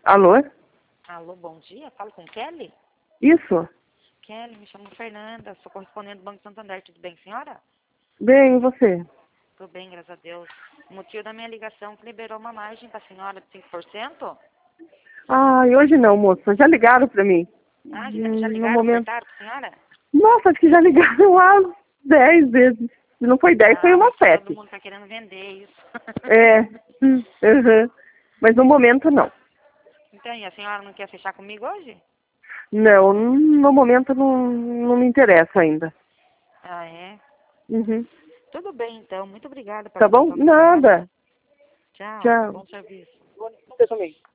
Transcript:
Alô? Alô, bom dia. Falo com Kelly? Isso? Kelly, me chamo Fernanda, sou correspondente do Banco Santander. Tudo bem, senhora? Bem, e você? Tudo bem, graças a Deus. O motivo da minha ligação é que liberou uma margem para a senhora de 5%. Ai, hoje não, moça. Já ligaram pra mim. Ah, já No ligaram, momento. ofertaram para a senhora? Nossa, acho que já ligaram umas 10 vezes. Se não foi 10, foi Ah, umas mas todo 7. mundo está querendo vender isso. É. Uhum. Mas no momento não. Então, e a senhora não quer fechar comigo hoje? Não, no momento não me interessa ainda. Ah, é? Uhum. Tudo bem, então. Muito obrigada pela Tá bom? atenção da senhora. Nada. Tchau. Tchau. Bom serviço. Não deixa comigo.